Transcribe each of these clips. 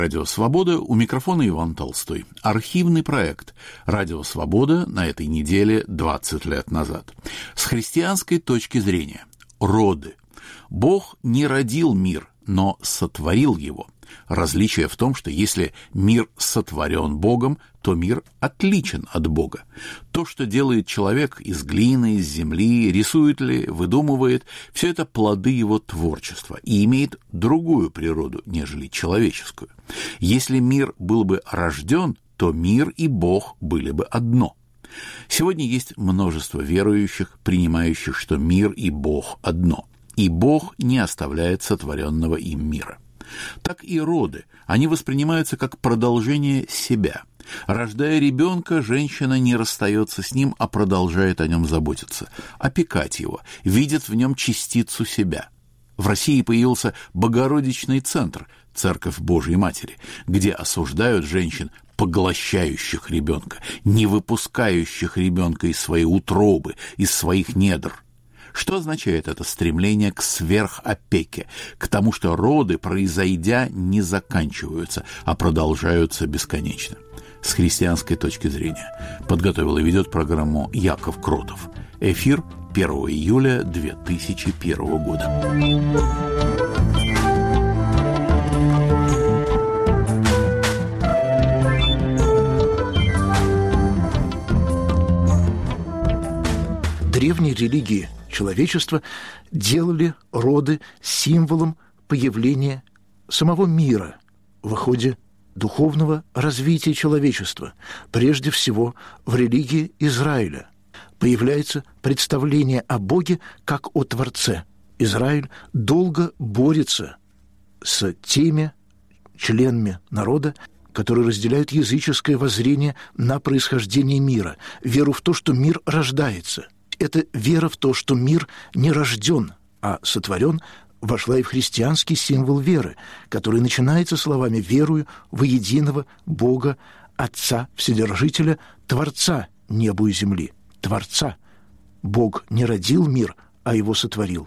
Радио «Свобода», у микрофона Иван Толстой. Архивный проект «Радио Свобода» на этой неделе 20 лет назад. С христианской точки зрения. Роды. Бог не родил мир, но сотворил его. Различие в том, что если мир сотворен Богом, то мир отличен от Бога. То, что делает человек из глины, из земли, рисует ли, выдумывает, все это плоды его творчества и имеет другую природу, нежели человеческую. Если мир был бы рожден, то мир и Бог были бы одно. Сегодня есть множество верующих, принимающих, что мир и Бог одно, и Бог не оставляет сотворенного им мира. Так и роды, они воспринимаются как продолжение себя. Рождая ребенка, женщина не расстается с ним, а продолжает о нем заботиться, опекать его, видит в нем частицу себя. В России появился Богородичный центр, Церковь Божьей Матери, где осуждают женщин, поглощающих ребенка, не выпускающих ребенка из своей утробы, из своих недр. Что означает это стремление к сверхопеке, к тому, что роды, произойдя, не заканчиваются, а продолжаются бесконечно? С христианской точки зрения. Подготовил и ведет программу Яков Кротов. Эфир 1 июля 2001 года. Древние религии человечества делали роды символом появления самого мира в ходе духовного развития человечества, прежде всего в религии Израиля. Появляется представление о Боге как о Творце. Израиль долго борется с теми членами народа, которые разделяют языческое воззрение на происхождение мира, веру в то, что мир рождается. Эта вера в то, что мир не рожден, а сотворен, вошла и в христианский символ веры, который начинается словами «верую во единого Бога, Отца, Вседержителя, Творца неба и земли». Творца. Бог не родил мир, а его сотворил.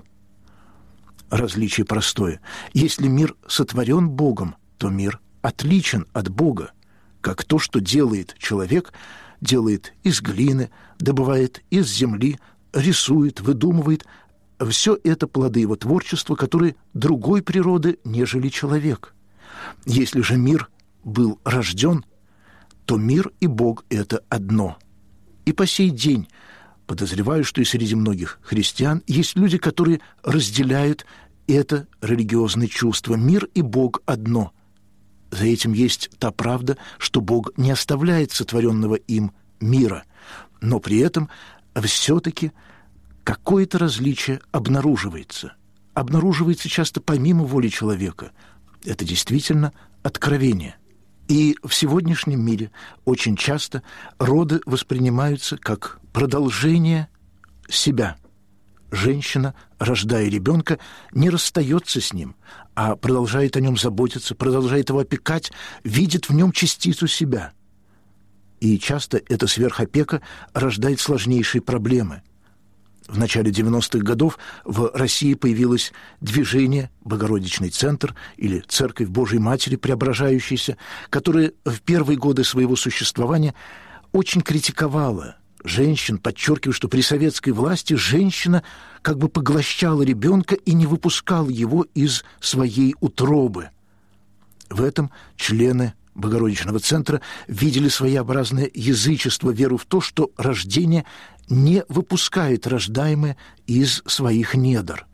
Различие простое. Если мир сотворен Богом, то мир отличен от Бога, как то, что делает человек, делает из глины, добывает из земли, рисует, выдумывает. Все это плоды его творчества, которые другой природы, нежели человек. Если же мир был рожден, то мир и Бог – это одно. И по сей день подозреваю, что и среди многих христиан есть люди, которые разделяют это религиозное чувство. Мир и Бог одно. За этим есть та правда, что Бог не оставляет сотворенного им мира, но при этом все-таки какое-то различие обнаруживается. Обнаруживается часто помимо воли человека. Это действительно откровение. И в сегодняшнем мире очень часто роды воспринимаются как продолжение себя. Женщина, рождая ребенка, не расстается с ним, а продолжает о нем заботиться, продолжает его опекать, видит в нем частицу себя. И часто эта сверхопека рождает сложнейшие проблемы. В начале 90-х годов в России появилось движение «Богородичный центр» или «Церковь Божьей Матери Преображающейся», которое в первые годы своего существования очень критиковало женщин, подчеркивая, что при советской власти женщина как бы поглощала ребенка и не выпускала его из своей утробы. В этом члены Богородичного центра видели своеобразное язычество, веру в то, что рождение не выпускает рождаемое из своих недр,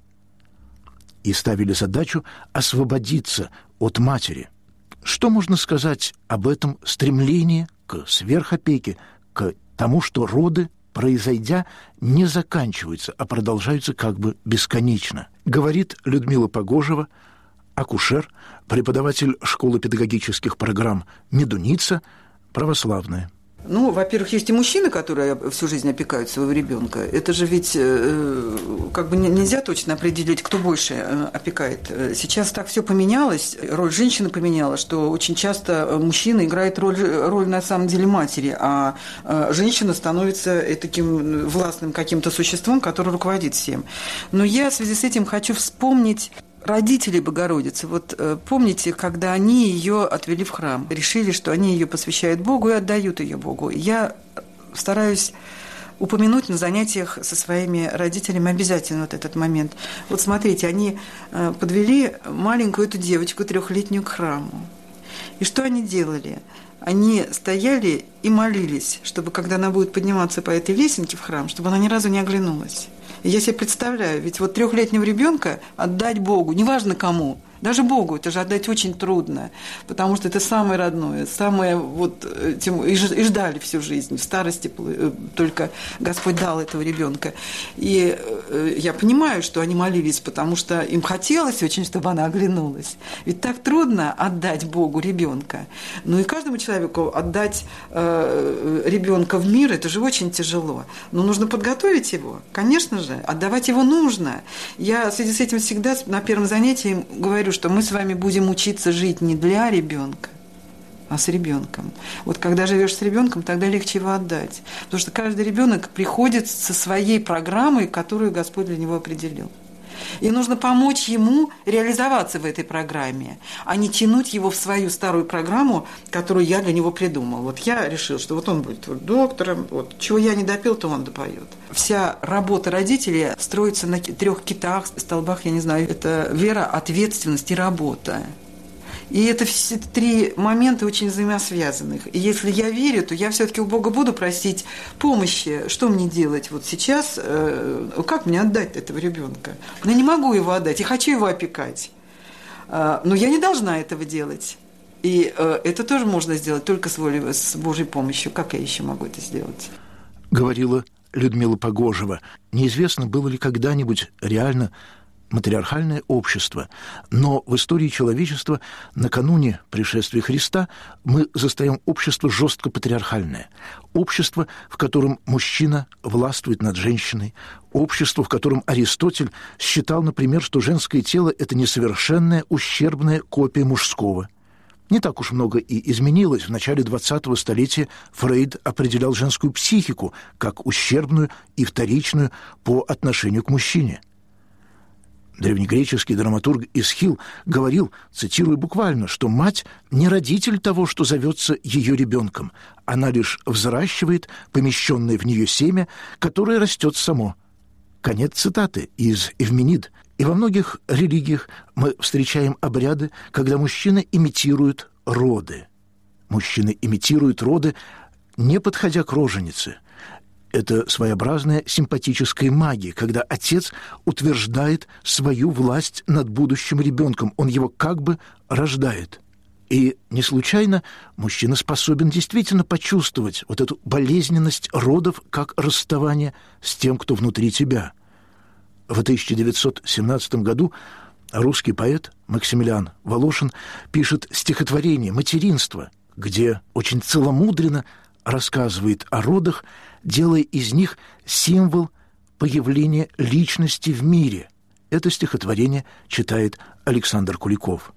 и ставили задачу освободиться от матери. Что можно сказать об этом стремлении к сверхопеке, к тому, что роды, произойдя, не заканчиваются, а продолжаются как бы бесконечно? Говорит Людмила Погожева, акушер, преподаватель школы педагогических программ «Медуница», православная. Ну, во-первых, есть и мужчины, которые всю жизнь опекают своего ребенка. Это же ведь как бы нельзя точно определить, кто больше опекает. Сейчас так все поменялось, роль женщины поменялась, что очень часто мужчина играет роль на самом деле матери, а женщина становится таким властным каким-то существом, который руководит всем. Но я в связи с этим хочу вспомнить родителей Богородицы, вот помните, когда они ее отвели в храм, решили, что они ее посвящают Богу и отдают ее Богу. Я стараюсь упомянуть на занятиях со своими родителями обязательно вот этот момент. Вот смотрите, они подвели маленькую эту девочку 3-летнюю к храму. И что они делали? Они стояли и молились, чтобы, когда она будет подниматься по этой лесенке в храм, чтобы она ни разу не оглянулась. И я себе представляю, ведь вот 3-летнего ребенка отдать Богу, неважно кому, даже Богу это же отдать очень трудно, потому что это самое родное, самое вот и ждали всю жизнь, в старости только Господь дал этого ребенка. И я понимаю, что они молились, потому что им хотелось очень, чтобы она оглянулась. Ведь так трудно отдать Богу ребенка. Ну и каждому человеку отдать ребенка в мир, это же очень тяжело. Но нужно подготовить его, конечно же, отдавать его нужно. Я в связи с этим всегда на первом занятии говорю, что мы с вами будем учиться жить не для ребенка, а с ребенком. Вот когда живешь с ребенком, тогда легче его отдать. Потому что каждый ребенок приходит со своей программой, которую Господь для него определил. И нужно помочь ему реализоваться в этой программе, а не тянуть его в свою старую программу, которую я для него придумал. Вот я решил, что вот он будет доктором, вот чего я не допел, то он допоет. Вся работа родителей строится на 3 китах, столбах, я не знаю, это вера, ответственность и работа. И это все 3 момента очень взаимосвязанных. И если я верю, то я все-таки у Бога буду просить помощи. Что мне делать вот сейчас? Как мне отдать этого ребенка? Я не могу его отдать, я хочу его опекать. Но я не должна этого делать. И это тоже можно сделать только с Божьей помощью. Как я еще могу это сделать? Говорила Людмила Погожева. Неизвестно, было ли когда-нибудь реально матриархальное общество, но в истории человечества накануне пришествия Христа мы застаем общество жестко патриархальное, общество, в котором мужчина властвует над женщиной, общество, в котором Аристотель считал, например, что женское тело – это несовершенная, ущербная копия мужского. Не так уж много и изменилось. В начале 20-го столетия Фрейд определял женскую психику как ущербную и вторичную по отношению к мужчине. Древнегреческий драматург Эсхил говорил, цитирую буквально, что мать не родитель того, что зовется ее ребенком, она лишь взращивает помещенное в нее семя, которое растет само. Конец цитаты из Эвменид. И во многих религиях мы встречаем обряды, когда мужчины имитируют роды. Мужчины имитируют роды, не подходя к роженице. Это своеобразная симпатическая магия, когда отец утверждает свою власть над будущим ребенком, он его как бы рождает. И не случайно мужчина способен действительно почувствовать вот эту болезненность родов как расставание с тем, кто внутри тебя. В 1917 году русский поэт Максимилиан Волошин пишет стихотворение «Материнство», где очень целомудренно рассказывает о родах, делая из них символ появления личности в мире. Это стихотворение читает Александр Куликов.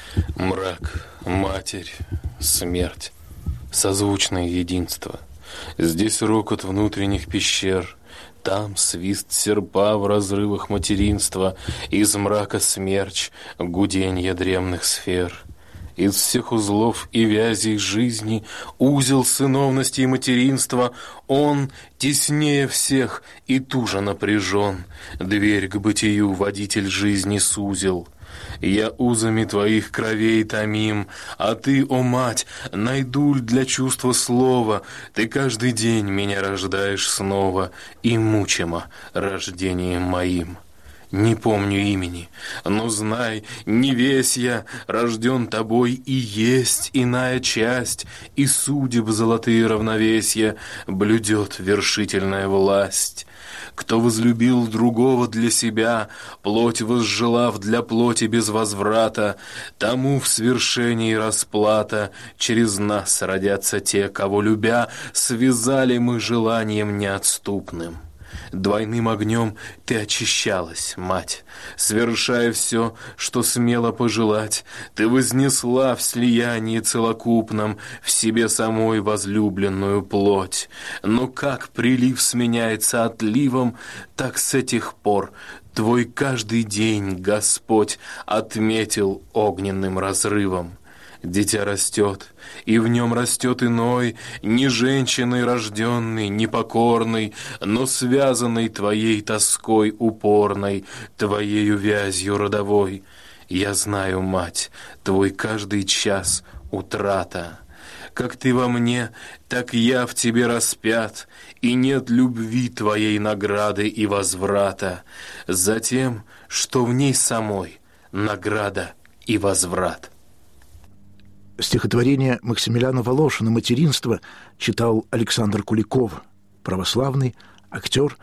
Мрак, матерь, смерть, созвучное единство. Здесь рокот внутренних пещер, там свист серпа в разрывах материнства, из мрака смерч, гуденье дремных сфер. Из всех узлов и вязей жизни узел сыновности и материнства, он теснее всех и туже напряжен, дверь к бытию водитель жизни сузил. Я узами твоих кровей томим, а ты, о мать, найду ль для чувства слова, ты каждый день меня рождаешь снова и мучимо рождением моим. Не помню имени, но знай, не весь я, рожден тобой, и есть иная часть, и судеб золотые равновесия блюдет вершительная власть. Кто возлюбил другого для себя, плоть возжелав для плоти без возврата, тому в свершении расплата, через нас родятся те, кого любя, связали мы желанием неотступным. Двойным огнем ты очищалась, мать, совершая все, что смела пожелать. Ты вознесла в слиянии целокупном в себе самой возлюбленную плоть. Но как прилив сменяется отливом, так с этих пор Твой каждый день Господь отметил огненным разрывом. Дитя растет, и в нем растет иной, не женщиной рожденный, не покорный, но связанный твоей тоской упорной, твоею вязью родовой. Я знаю, мать, твой каждый час утрата. Как ты во мне, так я в тебе распят, и нет любви твоей награды и возврата, за тем, что в ней самой награда и возврат. Стихотворение Максимилиана Волошина «Материнство» читал Александр Куликов, православный актер.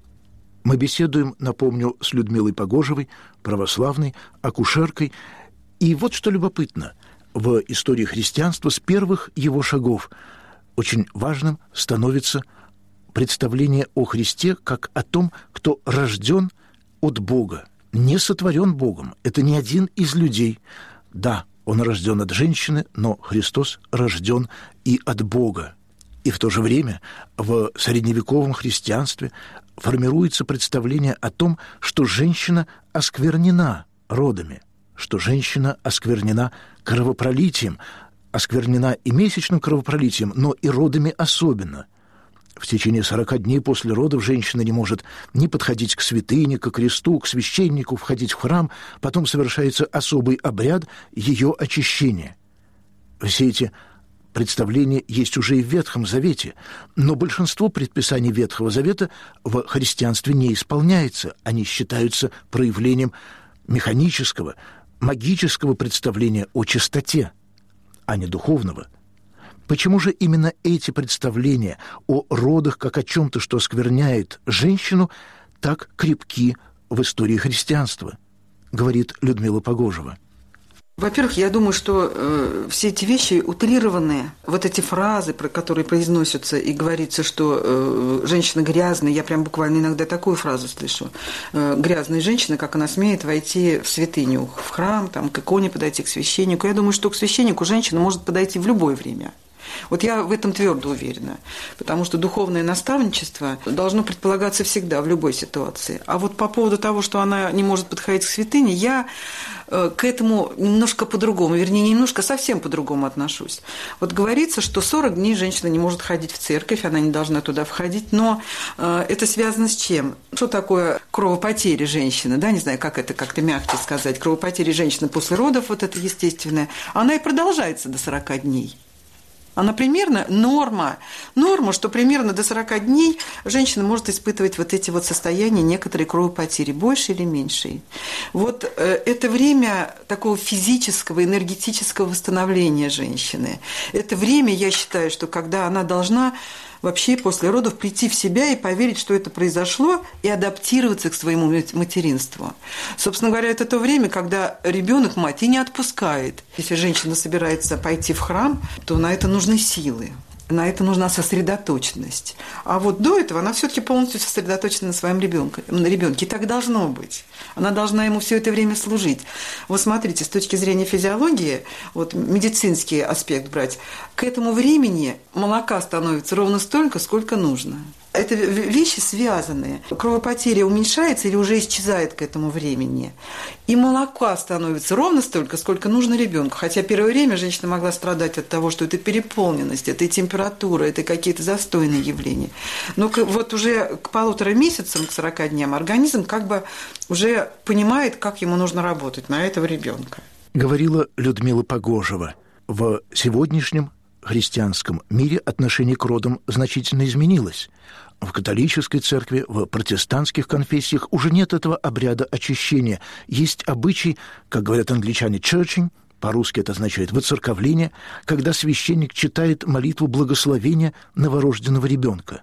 Мы беседуем, напомню, с Людмилой Погожевой, православной акушеркой. И вот что любопытно. В истории христианства с первых его шагов очень важным становится представление о Христе как о том, кто рожден от Бога, не сотворен Богом. Это не один из людей. Да, он рожден от женщины, но Христос рожден и от Бога. И в то же время в средневековом христианстве формируется представление о том, что женщина осквернена родами, что женщина осквернена кровопролитием, осквернена и месячным кровопролитием, но и родами особенно. В течение 40 дней после родов женщина не может ни подходить к святыне, к кресту, к священнику, входить в храм. Потом совершается особый обряд ее очищения. Все эти представления есть уже и в Ветхом Завете, но большинство предписаний Ветхого Завета в христианстве не исполняется. Они считаются проявлением механического, магического представления о чистоте, а не духовного. Почему же именно эти представления о родах как о чем-то, что оскверняет женщину, так крепки в истории христианства, говорит Людмила Погожева? Во-первых, я думаю, что все эти вещи утрированные, вот эти фразы, про которые произносятся и говорится, что женщина грязная, я прям буквально иногда такую фразу слышу, грязная женщина, как она смеет войти в святыню, в храм, там, к иконе подойти, к священнику. Я думаю, что к священнику женщина может подойти в любое время. Вот я в этом твердо уверена, потому что духовное наставничество должно предполагаться всегда, в любой ситуации. А вот по поводу того, что она не может подходить к святыне, я к этому немножко по-другому, вернее, не немножко, совсем по-другому отношусь. Вот говорится, что 40 дней женщина не может ходить в церковь, она не должна туда входить, но это связано с чем? Что такое кровопотеря женщины, да, не знаю, как это как-то мягче сказать, кровопотеря женщины после родов, вот это естественное, она и продолжается до 40 дней. Она примерно норма, что примерно до 40 дней женщина может испытывать вот эти вот состояния некоторой кровопотери, больше или меньше. Вот это время такого физического, энергетического восстановления женщины. Это время, я считаю, что когда она должна вообще после родов прийти в себя и поверить, что это произошло, и адаптироваться к своему материнству. Собственно говоря, это то время, когда ребенок мать и не отпускает. Если женщина собирается пойти в храм, то на это нужны силы. На это нужна сосредоточенность. А вот до этого она все-таки полностью сосредоточена на своем ребенке. И так должно быть. Она должна ему все это время служить. Вот смотрите, с точки зрения физиологии, вот медицинский аспект брать, к этому времени молока становится ровно столько, сколько нужно. Это вещи связанные. Кровопотеря уменьшается или уже исчезает к этому времени. И молока становится ровно столько, сколько нужно ребенку. Хотя первое время женщина могла страдать от того, что это переполненность, это температура, это какие-то застойные явления. Но вот уже к 1,5 месяцам, к 40 дням организм как бы уже понимает, как ему нужно работать на этого ребенка. Говорила Людмила Погожева. В сегодняшнем христианском мире отношение к родам значительно изменилось. В католической церкви, в протестантских конфессиях уже нет этого обряда очищения. Есть обычай, как говорят англичане, churching, по-русски это означает воцерковление, когда священник читает молитву благословения новорожденного ребенка.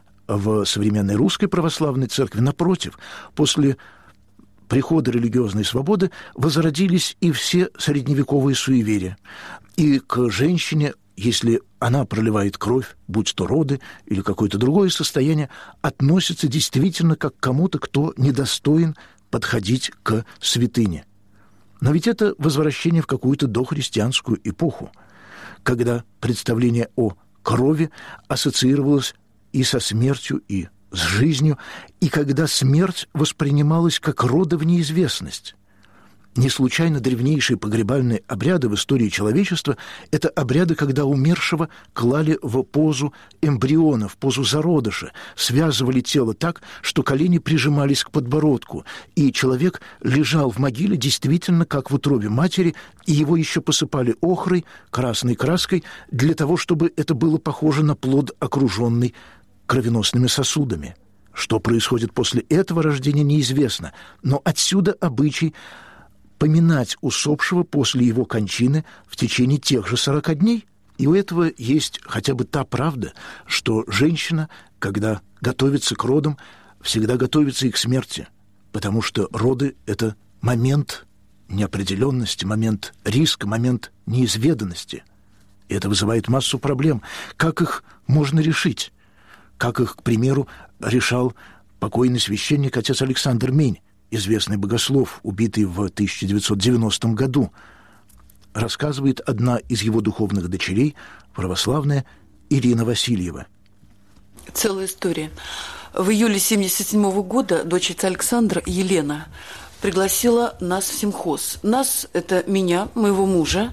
В современной русской православной церкви, напротив, после прихода религиозной свободы возродились и все средневековые суеверия. И к женщине, если она проливает кровь, будь то роды или какое-то другое состояние, относится действительно как к кому-то, кто недостоин подходить к святыне. Но ведь это возвращение в какую-то дохристианскую эпоху, когда представление о крови ассоциировалось и со смертью, и с жизнью, и когда смерть воспринималась как роды в неизвестность. Не случайно древнейшие погребальные обряды в истории человечества – это обряды, когда умершего клали в позу эмбриона, в позу зародыша, связывали тело так, что колени прижимались к подбородку, и человек лежал в могиле действительно как в утробе матери, и его еще посыпали охрой, красной краской, для того, чтобы это было похоже на плод, окруженный кровеносными сосудами. Что происходит после этого рождения, неизвестно, но отсюда обычай поминать усопшего после его кончины в течение тех же 40 дней. И у этого есть хотя бы та правда, что женщина, когда готовится к родам, всегда готовится и к смерти, потому что роды – это момент неопределенности, момент риска, момент неизведанности. И это вызывает массу проблем. Как их можно решить? Как их, к примеру, решал покойный священник отец Александр Мень, известный богослов, убитый в 1990 году. Рассказывает одна из его духовных дочерей, православная Ирина Васильева. Целая история. В июле 1977 года дочь отца Александра, Елена, пригласила нас в симхоз. Нас – это меня, моего мужа,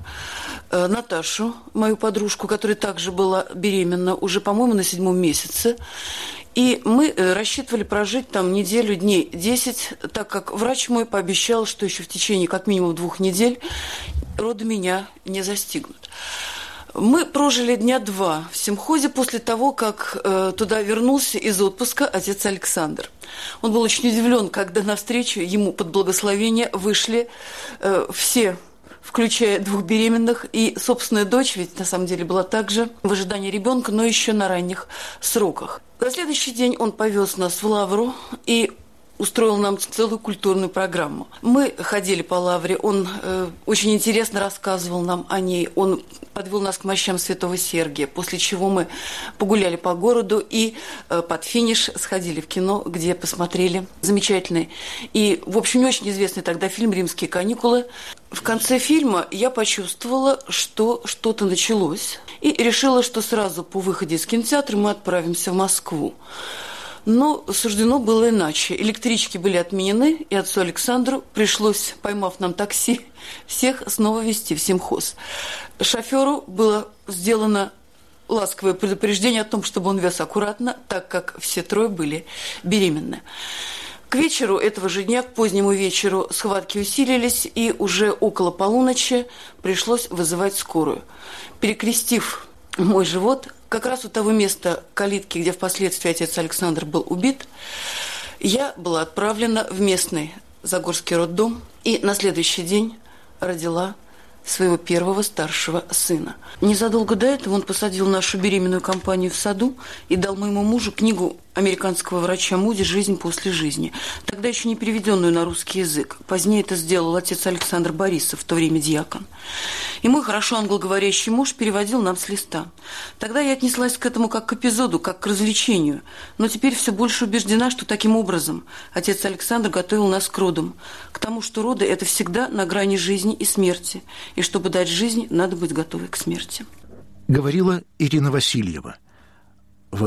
Наташу, мою подружку, которая также была беременна, уже, по-моему, на 7-м месяце. И мы рассчитывали прожить там неделю, дней 10, так как врач мой пообещал, что еще в течение как минимум 2 недель роды меня не застигнут. Мы прожили дня 2 в симхозе после того, как туда вернулся из отпуска отец Александр. Он был очень удивлен, когда навстречу ему под благословение вышли все, включая 2 беременных, и собственная дочь, ведь на самом деле была также в ожидании ребенка, но еще на ранних сроках. На следующий день он повез нас в Лавру и устроил нам целую культурную программу. Мы ходили по Лавре, он очень интересно рассказывал нам о ней, он подвел нас к мощам Святого Сергия, после чего мы погуляли по городу и под финиш сходили в кино, где посмотрели замечательный и, в общем, не очень известный тогда фильм «Римские каникулы». В конце фильма я почувствовала, что что-то началось, и решила, что сразу по выходе из кинотеатра мы отправимся в Москву. Но суждено было иначе. Электрички были отменены, и отцу Александру пришлось, поймав нам такси, всех снова везти в симхоз. Шоферу было сделано ласковое предупреждение о том, чтобы он вез аккуратно, так как все 3 были беременны. К вечеру этого же дня, к позднему вечеру, схватки усилились, и уже около полуночи пришлось вызывать скорую. Перекрестив мой живот, как раз у того места калитки, где впоследствии отец Александр был убит, я была отправлена в местный Загорский роддом и на следующий день родила своего первого старшего сына. Незадолго до этого он посадил нашу беременную компанию в саду и дал моему мужу книгу американского врача Муди «Жизнь после жизни», тогда еще не переведенную на русский язык. Позднее это сделал отец Александр Борисов, в то время диакон. И мой хорошо англоговорящий муж переводил нам с листа. Тогда я отнеслась к этому как к эпизоду, как к развлечению, но теперь все больше убеждена, что таким образом отец Александр готовил нас к родам, к тому, что роды – это всегда на грани жизни и смерти, и чтобы дать жизнь, надо быть готовой к смерти. Говорила Ирина Васильева. В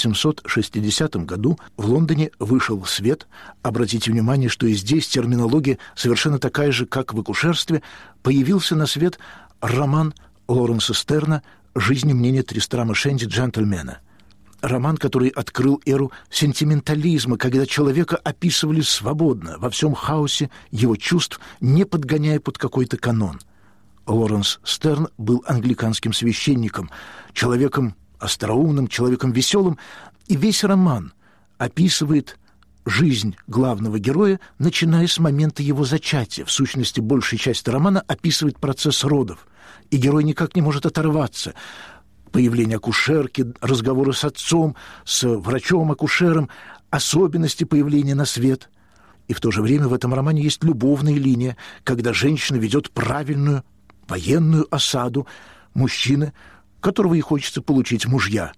1760 году в Лондоне вышел в свет, обратите внимание, что и здесь терминология совершенно такая же, как в акушерстве, появился на свет роман Лоренса Стерна «Жизнь и мнение Тристрама Шенди, джентльмена». Роман, который открыл эру сентиментализма, когда человека описывали свободно, во всем хаосе его чувств, не подгоняя под какой-то канон. Лоренс Стерн был англиканским священником, человеком остроумным, человеком веселым, и весь роман описывает жизнь главного героя, начиная с момента его зачатия. В сущности, большая часть романа описывает процесс родов, и герой никак не может оторваться. Появление акушерки, разговоры с отцом, с врачом-акушером, особенности появления на свет. И в то же время в этом романе есть любовная линия, когда женщина ведет правильную военную осаду мужчины, которого ей хочется получить мужья.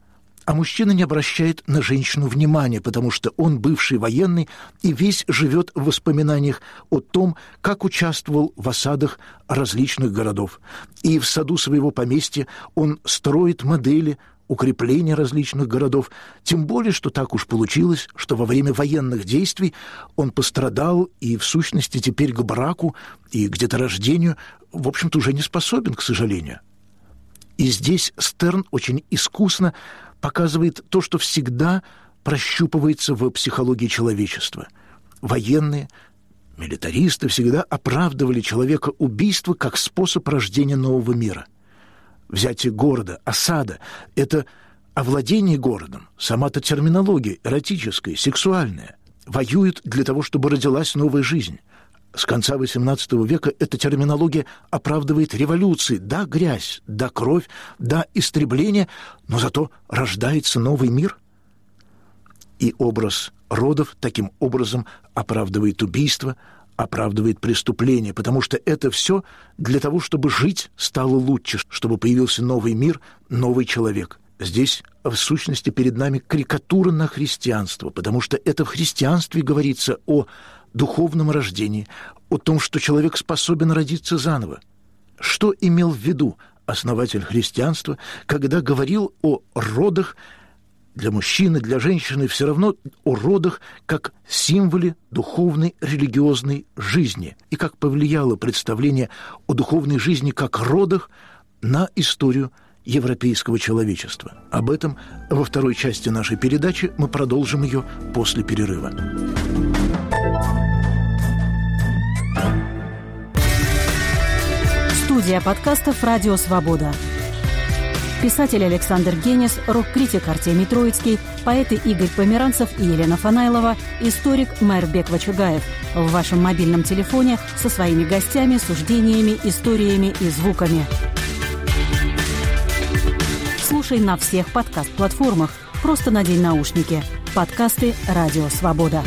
А мужчина не обращает на женщину внимания, потому что он бывший военный и весь живет в воспоминаниях о том, как участвовал в осадах различных городов. И в саду своего поместья он строит модели укрепления различных городов, тем более, что так уж получилось, что во время военных действий он пострадал и, в сущности, теперь к браку и к деторождению, в общем-то, уже не способен, к сожалению. И здесь Стерн очень искусно показывает то, что всегда прощупывается в психологии человечества. Военные, милитаристы всегда оправдывали человека убийство как способ рождения нового мира. Взятие города, осада – это овладение городом, сама-то терминология эротическая, сексуальная. Воюют для того, чтобы родилась новая жизнь. С конца XVIII века эта терминология оправдывает революции. Да, грязь, да, кровь, да, истребление, но зато рождается новый мир. И образ родов таким образом оправдывает убийство, оправдывает преступление, потому что это все для того, чтобы жить стало лучше, чтобы появился новый мир, новый человек. Здесь, в сущности, перед нами карикатура на христианство, потому что это в христианстве говорится о духовном рождении, о том, что человек способен родиться заново. Что имел в виду основатель христианства, когда говорил о родах для мужчины, для женщины, все равно о родах как символе духовной религиозной жизни, и как повлияло представление о духовной жизни как родах на историю европейского человечества. Об этом во второй части нашей передачи. Мы продолжим ее после перерыва. Студия подкастов «Радио Свобода». Писатель Александр Генис, рок-критик Артемий Троицкий, поэты Игорь Померанцев и Елена Фанайлова, историк Майрбек Вачугаев. В вашем мобильном телефоне со своими гостями, суждениями, историями и звуками. Слушай на всех подкаст-платформах. Просто надень наушники. Подкасты «Радио Свобода».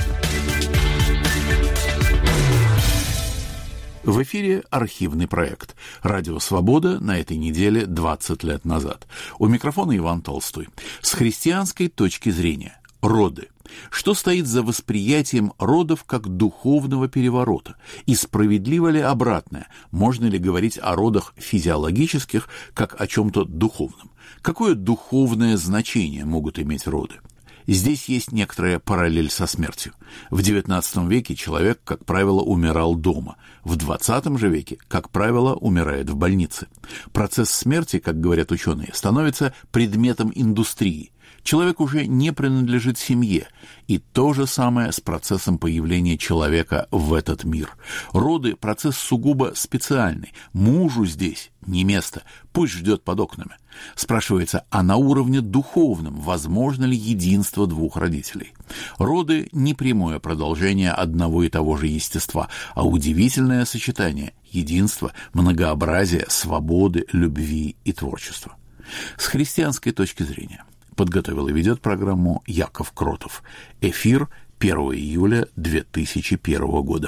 В эфире архивный проект «Радио Свобода» на этой неделе 20 лет назад. У микрофона Иван Толстой. С христианской точки зрения. Роды. Что стоит за восприятием родов как духовного переворота? И справедливо ли обратное? Можно ли говорить о родах физиологических как о чем-то духовном? Какое духовное значение могут иметь роды? Здесь есть некоторая параллель со смертью. В XIX веке человек, как правило, умирал дома. В XX же веке, как правило, умирает в больнице. Процесс смерти, как говорят ученые, становится предметом индустрии. Человек уже не принадлежит семье. И то же самое с процессом появления человека в этот мир. Роды – процесс сугубо специальный. Мужу здесь не место, пусть ждет под окнами. Спрашивается, а на уровне духовном возможно ли единство двух родителей? Роды – не прямое продолжение одного и того же естества, а удивительное сочетание единства, многообразия, свободы, любви и творчества. С христианской точки зрения. Подготовил и ведет программу Яков Кротов. Эфир 1 июля 2001 года.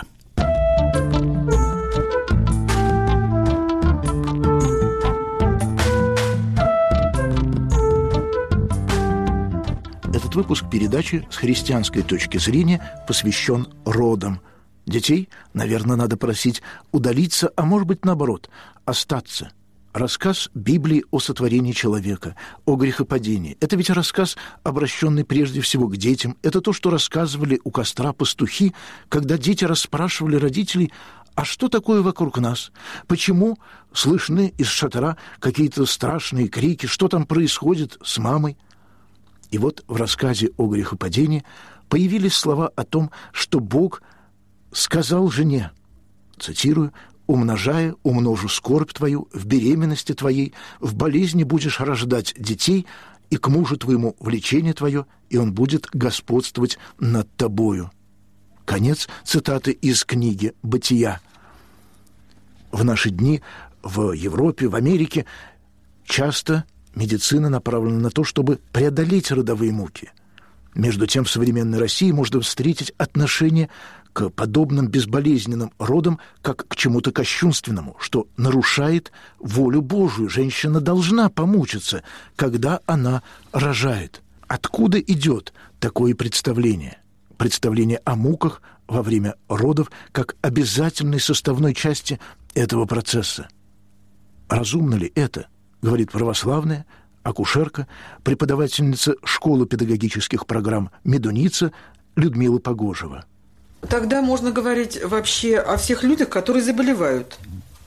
Этот выпуск передачи с христианской точки зрения посвящен родам. Детей, наверное, надо просить удалиться, а может быть, наоборот, остаться. Рассказ Библии о сотворении человека, о грехопадении. Это ведь рассказ, обращенный прежде всего к детям. Это то, что рассказывали у костра пастухи, когда дети расспрашивали родителей, а что такое вокруг нас? Почему слышны из шатра какие-то страшные крики? Что там происходит с мамой? И вот в рассказе о грехопадении появились слова о том, что Бог сказал жене, цитирую, «Умножая, умножу скорбь твою, в беременности твоей, в болезни будешь рождать детей, и к мужу твоему влечение твое, и он будет господствовать над тобою». Конец цитаты из книги «Бытия». В наши дни в Европе, в Америке часто медицина направлена на то, чтобы преодолеть родовые муки. Между тем, в современной России можно встретить отношение к подобным безболезненным родам как к чему-то кощунственному, что нарушает волю Божию. Женщина должна помучиться, когда она рожает. Откуда идет такое представление? Представление о муках во время родов как обязательной составной части этого процесса. Разумно ли это, говорит православная акушерка, преподавательница школы педагогических программ «Медуница» Людмила Погожева. Тогда можно говорить вообще о всех людях, которые заболевают.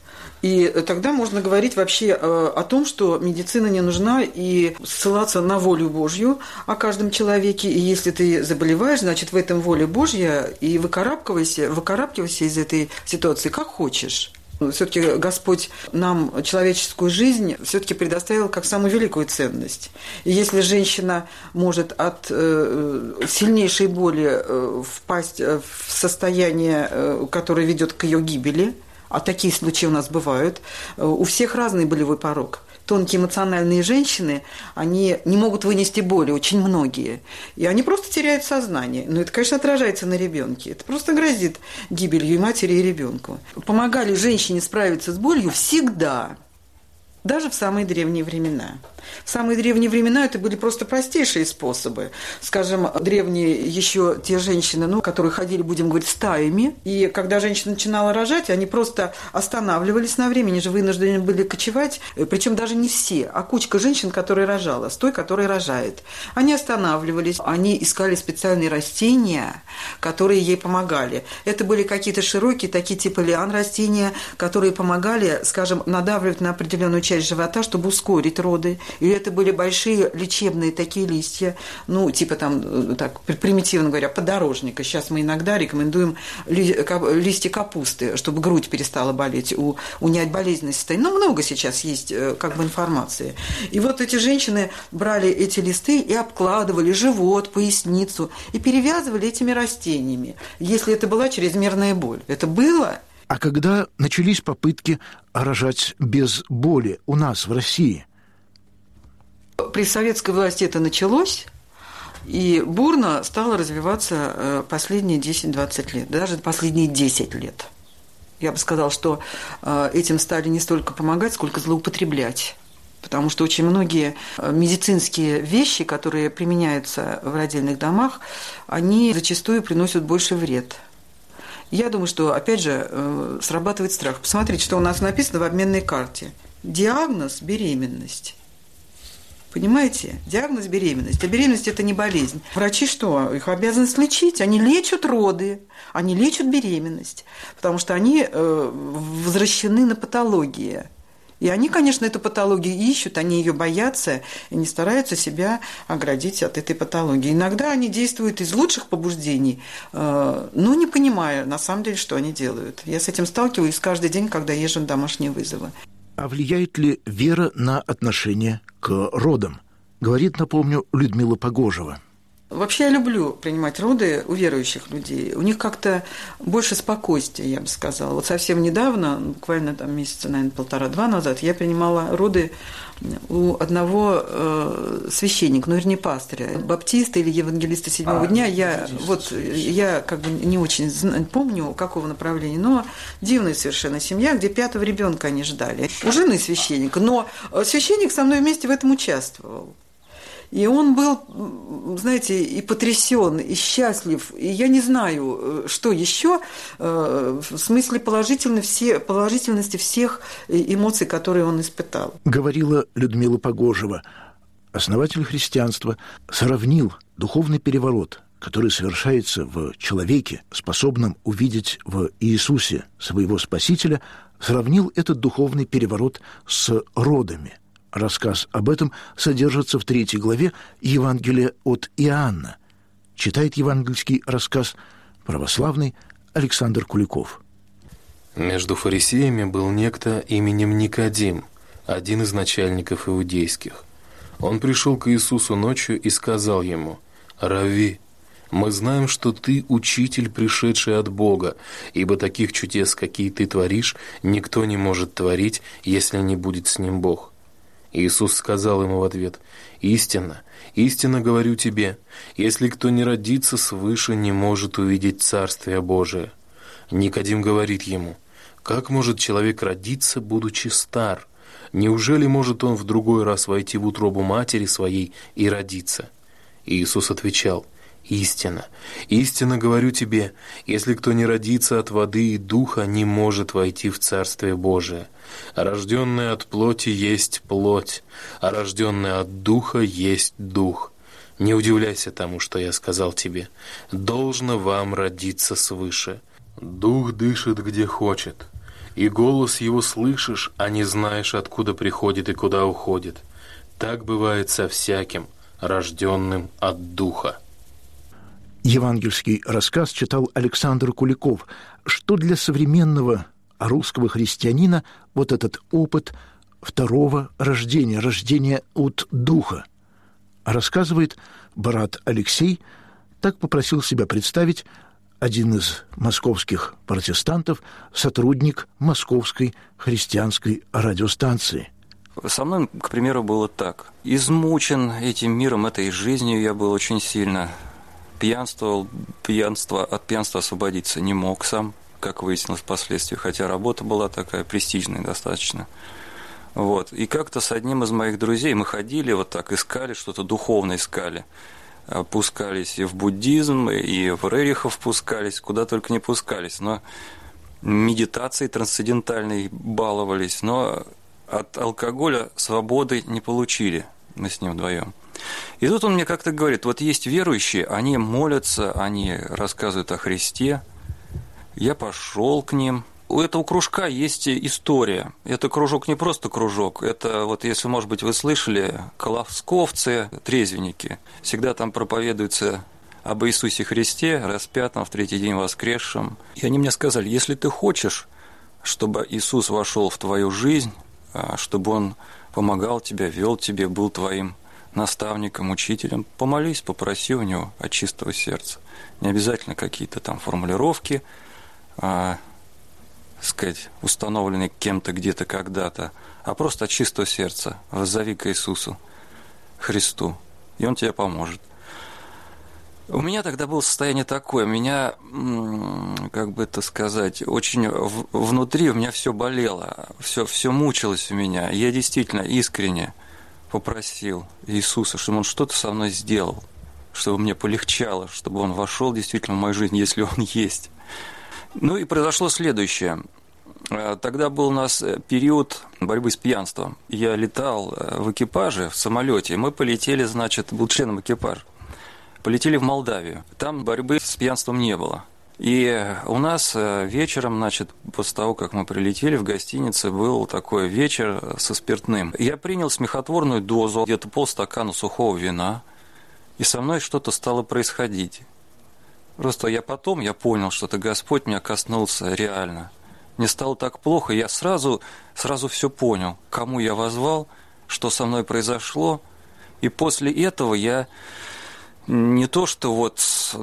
И тогда можно говорить вообще о том, что медицина не нужна, и ссылаться на волю Божью о каждом человеке. И если ты заболеваешь, значит, в этом воля Божья, и выкарабкивайся из этой ситуации как хочешь. Все-таки Господь нам человеческую жизнь все-таки предоставил как самую великую ценность. И если женщина может от сильнейшей боли впасть в состояние, которое ведет к ее гибели, а такие случаи у нас бывают, у всех разный болевой порог. Тонкие эмоциональные женщины, они не могут вынести боли, очень многие. И они просто теряют сознание. Но это, конечно, отражается на ребенке. Это просто грозит гибелью и матери, и ребенку. Помогали женщине справиться с болью всегда. Даже в самые древние времена. В самые древние времена это были просто простейшие способы. Скажем, древние еще те женщины, которые ходили, будем говорить, стаями. И когда женщина начинала рожать, они просто останавливались на время, они же вынуждены были кочевать. Причем даже не все, а кучка женщин, которая рожала, с той, которая рожает. Они останавливались, они искали специальные растения, которые ей помогали. Это были какие-то широкие, такие типа лиан растения, которые помогали, скажем, надавливать на определенную часть живота, чтобы ускорить роды. Или это были большие лечебные такие листья, типа там, так примитивно говоря, подорожника. Сейчас мы иногда рекомендуем листья капусты, чтобы грудь перестала болеть, унять болезненность состояние. Много сейчас есть информации. И вот эти женщины брали эти листы и обкладывали живот, поясницу и перевязывали этими растениями, если это была чрезмерная боль. Это было. А когда начались попытки рожать без боли у нас в России? При советской власти это началось, и бурно стало развиваться последние 10-20 лет, даже последние 10 лет. Я бы сказала, что этим стали не столько помогать, сколько злоупотреблять. Потому что очень многие медицинские вещи, которые применяются в родильных домах, они зачастую приносят больше вред. Я думаю, что, опять же, срабатывает страх. Посмотрите, что у нас написано в обменной карте. Диагноз – беременность. Понимаете? Диагноз – беременность. А беременность – это не болезнь. Врачи что? Их обязанность лечить. Они лечат роды, они лечат беременность, потому что они возвращены на патологии. И они, конечно, эту патологию ищут, они ее боятся и не стараются себя оградить от этой патологии. Иногда они действуют из лучших побуждений, но не понимая, на самом деле, что они делают. Я с этим сталкиваюсь каждый день, когда езжу на домашние вызовы. А влияет ли вера на отношение к родам? Говорит, напомню, Людмила Погожева. Вообще я люблю принимать роды у верующих людей. У них как-то больше спокойствия, я бы сказала. Вот совсем недавно, буквально там месяца, наверное, 1,5-2 назад, я принимала роды у одного священника, вернее, пастыря, баптиста или евангелиста седьмого дня. Я не очень помню, какого направления, но дивная совершенно семья, где 5-го ребенка они ждали. У жены священника, но священник со мной вместе в этом участвовал. И он был, знаете, и потрясен, и счастлив. И я не знаю, что еще в смысле положительности всех эмоций, которые он испытал. Говорила Людмила Погожева. Основатель христианства сравнил духовный переворот, который совершается в человеке, способном увидеть в Иисусе своего Спасителя, сравнил этот духовный переворот с родами. Рассказ об этом содержится в 3 главе Евангелия от Иоанна. Читает евангельский рассказ православный Александр Куликов. Между фарисеями был некто именем Никодим, один из начальников иудейских. Он пришел к Иисусу ночью и сказал ему: «Равви, мы знаем, что ты учитель, пришедший от Бога, ибо таких чудес, какие ты творишь, никто не может творить, если не будет с ним Бог». Иисус сказал ему в ответ: «Истинно, истинно говорю тебе, если кто не родится свыше, не может увидеть Царствие Божие». Никодим говорит ему: «Как может человек родиться, будучи стар? Неужели может он в другой раз войти в утробу матери своей и родиться?» И Иисус отвечал: «Истинно, истинно говорю тебе, если кто не родится от воды и духа, не может войти в Царствие Божие. Рожденный от плоти есть плоть, а рожденный от духа есть дух. Не удивляйся тому, что я сказал тебе. Должно вам родиться свыше. Дух дышит, где хочет, и голос его слышишь, а не знаешь, откуда приходит и куда уходит. Так бывает со всяким, рожденным от духа». Евангельский рассказ читал Александр Куликов. Что для современного русского христианина вот этот опыт второго рождения, рождения от духа? Рассказывает брат Алексей, так попросил себя представить один из московских протестантов, сотрудник Московской христианской радиостанции. Со мной, к примеру, было так. Измучен этим миром, этой жизнью я был очень сильно. Пьянствовал, от пьянства освободиться не мог сам, как выяснилось впоследствии, хотя работа была такая престижная достаточно. Вот. И как-то с одним из моих друзей мы ходили, вот так искали, что-то духовно искали. Пускались и в буддизм, и в Рерихов пускались, куда только не пускались. Но медитацией трансцендентальной баловались, но от алкоголя свободы не получили мы с ним вдвоем. И тут он мне как-то говорит: вот есть верующие, они молятся, они рассказывают о Христе. Я пошел к ним. У этого кружка есть история. Это кружок не просто кружок, это вот, если, может быть, вы слышали, колосковцы, трезвенники. Всегда там проповедуется об Иисусе Христе, распятом, в третий день воскресшем. И они мне сказали: если ты хочешь, чтобы Иисус вошел в твою жизнь, чтобы Он помогал тебе, вел тебе, был твоим наставником, учителем, помолись, попроси у Него от чистого сердца. Не обязательно какие-то там формулировки, сказать, установленные кем-то где-то когда-то, а просто от чистого сердца воззови к Иисусу Христу, и Он тебе поможет. У меня тогда было состояние такое, меня, как бы это сказать, очень внутри у меня все болело, все мучилось у меня. Я действительно искренне попросил Иисуса, чтобы Он что-то со мной сделал, чтобы мне полегчало, чтобы Он вошел действительно в мою жизнь, если Он есть. Ну и произошло следующее. Тогда был у нас период борьбы с пьянством. Я летал в экипаже, в самолете. Мы полетели, значит, был членом экипажа. Полетели в Молдавию. Там борьбы с пьянством не было. И у нас вечером, значит, после того, как мы прилетели, в гостинице был такой вечер со спиртным. Я принял смехотворную дозу, где-то полстакана сухого вина, и со мной что-то стало происходить. Просто я понял, что это Господь меня коснулся реально. Мне стало так плохо, я сразу все понял, кому я воззвал, что со мной произошло. И после этого я не то, что вот,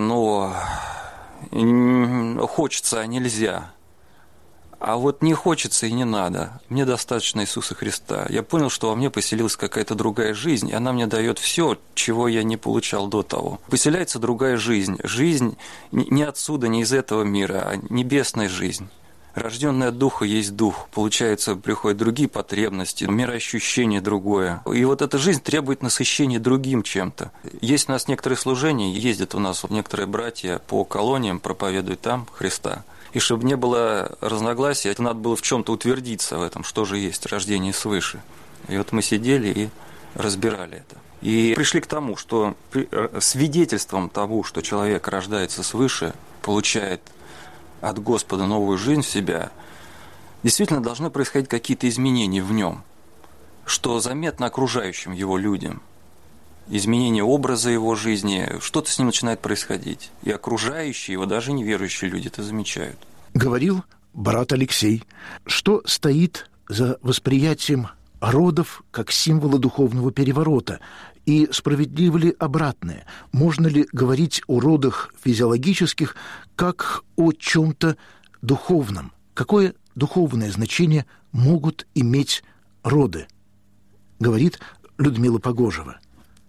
хочется, а нельзя. А вот не хочется и не надо. Мне достаточно Иисуса Христа. Я понял, что во мне поселилась какая-то другая жизнь, и она мне дает все, чего я не получал до того. Поселяется другая жизнь. Жизнь не отсюда, не из этого мира, а небесная жизнь. Рожденный от Духа есть Дух. Получается, приходят другие потребности, мироощущение другое. И вот эта жизнь требует насыщения другим чем-то. Есть у нас некоторые служения, ездят у нас некоторые братья по колониям, проповедуют там Христа. И чтобы не было разногласий, это надо было в чем-то утвердиться в этом, что же есть рождение свыше. И вот мы сидели и разбирали это. И пришли к тому, что свидетельством того, что человек рождается свыше, получает от Господа новую жизнь в себя, действительно должны происходить какие-то изменения в нем, что заметно окружающим его людям. Изменение образа его жизни, что-то с ним начинает происходить. И окружающие его, даже неверующие люди, это замечают. Говорил брат Алексей, что стоит за восприятием родов как символа духовного переворота, и справедливо ли обратное? Можно ли говорить о родах физиологических как о чем-то духовном? Какое духовное значение могут иметь роды? Говорит Людмила Погожева.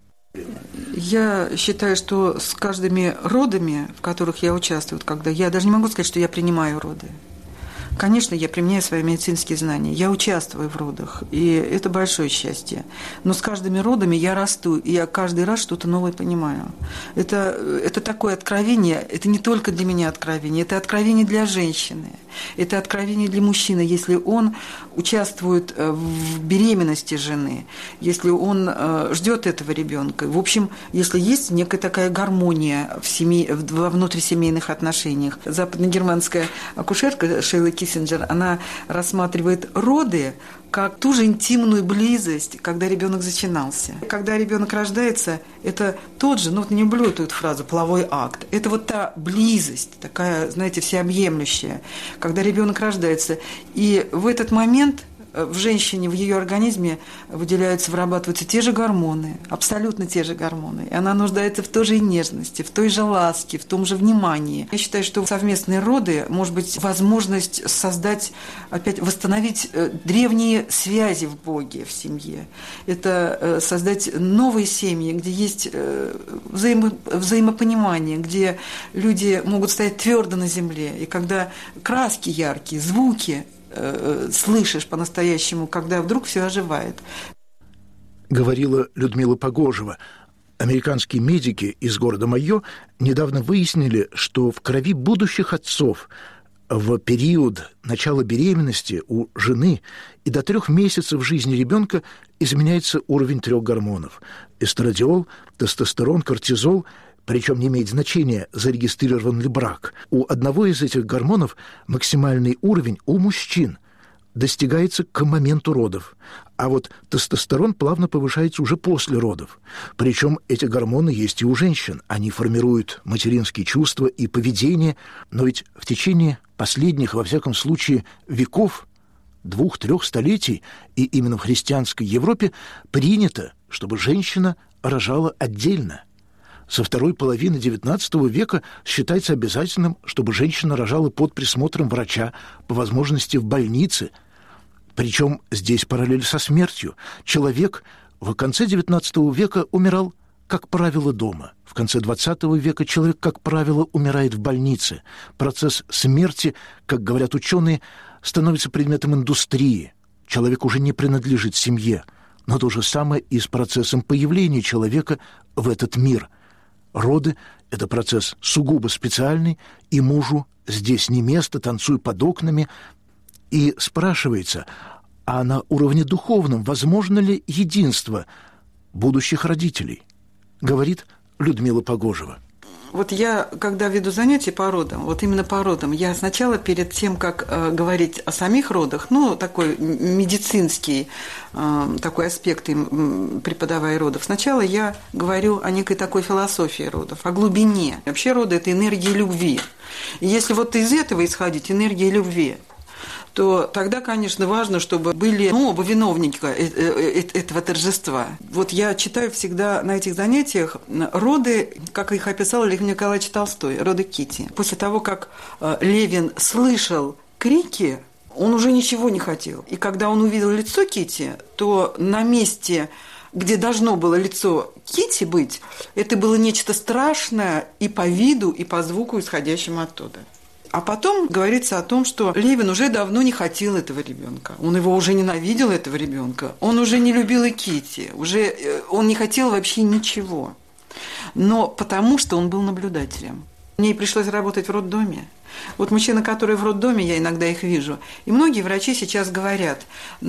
Я считаю, что с каждыми родами, в которых я участвую, когда я даже не могу сказать, что я принимаю роды, Конечно, я применяю свои медицинские знания, я участвую в родах, и это большое счастье. Но с каждыми родами я расту, и я каждый раз что-то новое понимаю. Это такое откровение, это не только для меня откровение, это откровение для женщины, это откровение для мужчины, если он участвует в беременности жены, если он ждет этого ребенка. В общем, если есть некая такая гармония во внутрисемейных отношениях. Западногерманская акушерка Шейла Киссинджер, она рассматривает роды как ту же интимную близость, когда ребенок зачинался. Когда ребенок рождается, это тот же, не люблю эту фразу, половой акт. Это вот та близость, такая, знаете, всеобъемлющая, когда ребенок рождается. И в этот момент в женщине, в ее организме вырабатываются те же гормоны, абсолютно те же гормоны. И она нуждается в той же нежности, в той же ласке, в том же внимании. Я считаю, что совместные роды, может быть, возможность восстановить древние связи в Боге, в семье. Это создать новые семьи, где есть взаимопонимание, где люди могут стоять твердо на земле. И когда краски яркие, звуки слышишь по-настоящему, когда вдруг все оживает. Говорила Людмила Погожева. Американские медики из города Майо недавно выяснили, что в крови будущих отцов в период начала беременности у жены и до 3 месяцев жизни ребенка изменяется уровень 3 гормонов – эстрадиол, тестостерон, кортизол. Причем не имеет значения, зарегистрирован ли брак. У одного из этих гормонов максимальный уровень у мужчин достигается к моменту родов, а вот тестостерон плавно повышается уже после родов. Причем эти гормоны есть и у женщин. Они формируют материнские чувства и поведение, но ведь в течение последних, во всяком случае, веков, 2-3 столетий, и именно в христианской Европе принято, чтобы женщина рожала отдельно. Со второй половины XIX века считается обязательным, чтобы женщина рожала под присмотром врача, по возможности в больнице. Причем здесь параллель со смертью. Человек в конце XIX века умирал, как правило, дома. В конце XX века человек, как правило, умирает в больнице. Процесс смерти, как говорят ученые, становится предметом индустрии. Человек уже не принадлежит семье. Но то же самое и с процессом появления человека в этот мир. Роды – это процесс сугубо специальный, и мужу здесь не место, танцуй под окнами. И спрашивается, а на уровне духовном возможно ли единство будущих родителей? Говорит Людмила Погожева. Вот я, когда веду занятия по родам, вот именно по родам, я сначала перед тем, как говорить о самих родах, такой медицинский такой аспект им преподавая родов, сначала я говорю о некой такой философии родов, о глубине. Вообще роды – это энергия любви. И если вот из этого исходить, энергия любви, то тогда, конечно, важно, чтобы были оба виновника этого торжества. Вот я читаю всегда на этих занятиях роды, как их описал Лев Николаевич Толстой, роды Кити. После того, как Левин слышал крики, он уже ничего не хотел. И когда он увидел лицо Кити, то на месте, где должно было лицо Кити быть, это было нечто страшное и по виду, и по звуку, исходящему оттуда. А потом говорится о том, что Левин уже давно не хотел этого ребенка. Он его уже ненавидел, этого ребенка. Он уже не любил и Кити. Он не хотел вообще ничего. Но потому что он был наблюдателем. Мне пришлось работать в роддоме. Вот мужчины, которые в роддоме, я иногда их вижу. И многие врачи сейчас говорят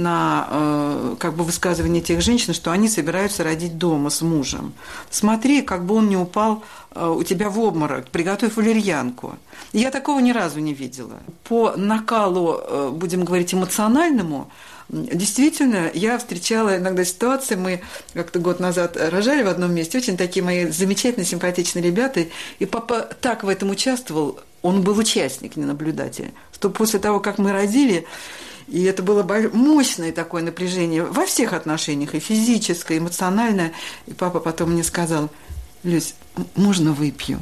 на высказывание тех женщин, что они собираются родить дома с мужем. Смотри, как бы он не упал у тебя в обморок, приготовь валерьянку. Я такого ни разу не видела. По накалу, будем говорить, эмоциональному, действительно, я встречала иногда ситуации, мы как-то год назад рожали в одном месте, очень такие мои замечательные, симпатичные ребята, и папа так в этом участвовал, он был участник, не наблюдатель, что после того, как мы родили, и это было мощное такое напряжение во всех отношениях, и физическое, и эмоциональное, и папа потом мне сказал: Люсь, можно выпью?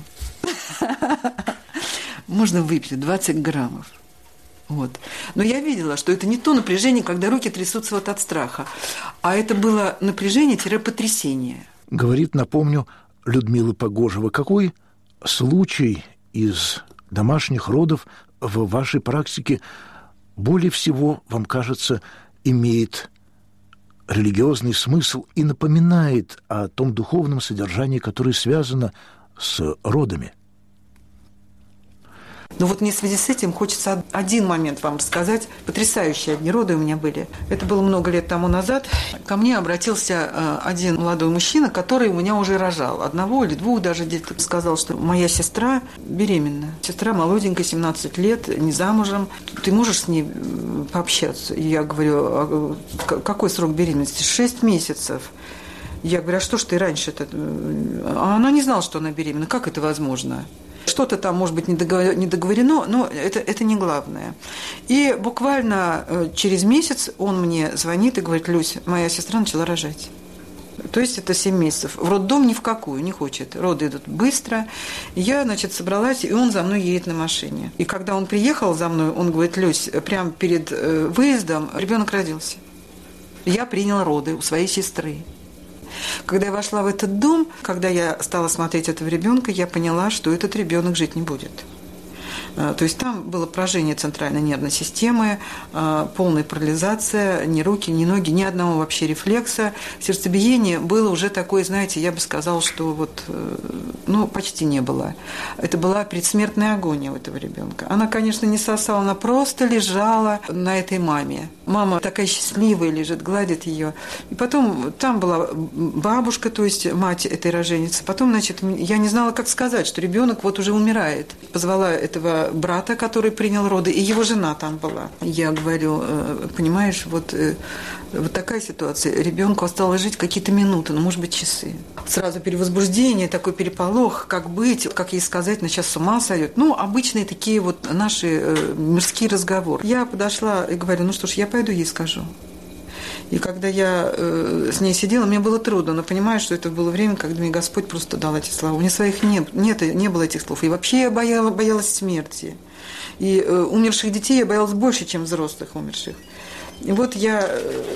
Можно выпью 20 граммов. Вот. Но я видела, что это не то напряжение, когда руки трясутся вот от страха, а это было напряжение-потрясение. Говорит, напомню, Людмила Погожева. Какой случай из домашних родов в вашей практике более всего, вам кажется, имеет религиозный смысл и напоминает о том духовном содержании, которое связано с родами? Но вот мне в связи с этим хочется один момент вам рассказать. Потрясающие одни роды у меня были. Это было много лет тому назад. Ко мне обратился один молодой мужчина, который у меня уже рожал. 1 или 2 даже деток. Сказал, что моя сестра беременна. Сестра молоденькая, 17 лет, не замужем. Ты можешь с ней пообщаться? И я говорю, какой срок беременности? 6 месяцев. Я говорю, а что ж ты раньше-то? А она не знала, что она беременна. Как это возможно? Что-то там, может быть, не договорено, но это не главное. И буквально через месяц он мне звонит и говорит: Люсь, моя сестра начала рожать. То есть это 7 месяцев. В роддом ни в какую не хочет. Роды идут быстро. Я, собралась, и он за мной едет на машине. И когда он приехал за мной, он говорит: Люсь, прямо перед выездом ребенок родился. Я приняла роды у своей сестры. Когда я вошла в этот дом, когда я стала смотреть этого ребенка, я поняла, что этот ребенок жить не будет. То есть там было поражение центральной нервной системы, полная парализация, ни руки, ни ноги, ни одного вообще рефлекса. Сердцебиение было уже такое, знаете, я бы сказала, что почти не было. Это была предсмертная агония у этого ребенка. Она, конечно, не сосала, она просто лежала на этой маме. Мама такая счастливая лежит, гладит ее. И потом там была бабушка, то есть мать этой роженицы. Потом, я не знала, как сказать, что ребенок вот уже умирает. Позвала этого брата, который принял роды, и его жена там была. Я говорю, понимаешь, вот такая ситуация. Ребенку осталось жить какие-то минуты, может быть, часы. Сразу перевозбуждение, такой переполох, как быть, как ей сказать, сейчас с ума сойдет. Обычные такие вот наши мирские разговоры. Я подошла и говорю, что ж, я пойду ей скажу. И когда я с ней сидела, мне было трудно, но понимаю, что это было время, когда мне Господь просто дал эти слова. У меня своих не было этих слов. И вообще я боялась смерти. И умерших детей я боялась больше, чем взрослых умерших. И вот я,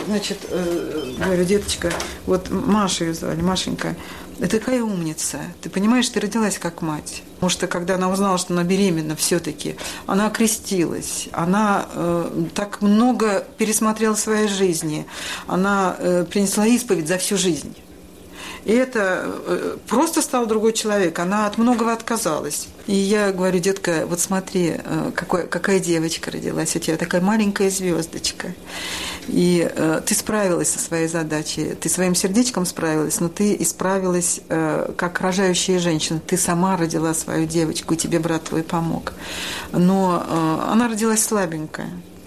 говорю, деточка, вот Маша ее звали, Машенька, ты такая умница. Ты понимаешь, ты родилась как мать. Потому что когда она узнала, что она беременна, все-таки она окрестилась, она так много пересмотрела в своей жизни, она принесла исповедь за всю жизнь. И это просто стал другой человек, она от многого отказалась. И я говорю, детка, вот смотри, какая девочка родилась, у тебя такая маленькая звездочка. И ты справилась со своей задачей, ты своим сердечком справилась, но ты и справилась как рожающая женщина. Ты сама родила свою девочку, и тебе брат твой помог. Но она родилась слабенькая.